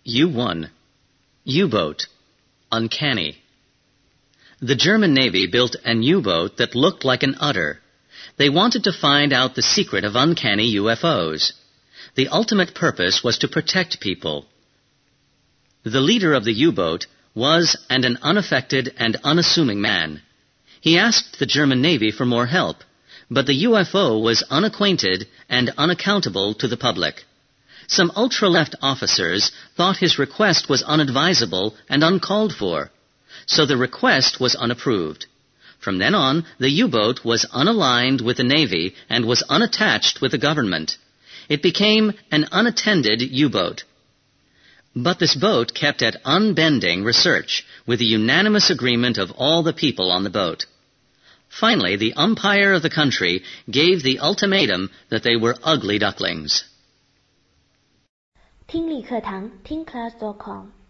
U1. U-boat. Uncanny. The German Navy built an U-boat that looked like an udder. They wanted to find out the secret of uncanny UFOs. The ultimate purpose was to protect people. The leader of the U-boat was an unaffected and unassuming man. He asked the German Navy for more help, but the UFO was unacquainted and unaccountable to the public. Some ultra-left officers thought his request was unadvisable and uncalled for, so the request was unapproved. From then on, the U-boat was unaligned with the Navy and was unattached with the government. It became an unattended U-boat. But this boat kept at unbending research with the unanimous agreement of all the people on the boat. Finally, the umpire of the country gave the ultimatum that they were ugly ducklings. 听力课堂听class.com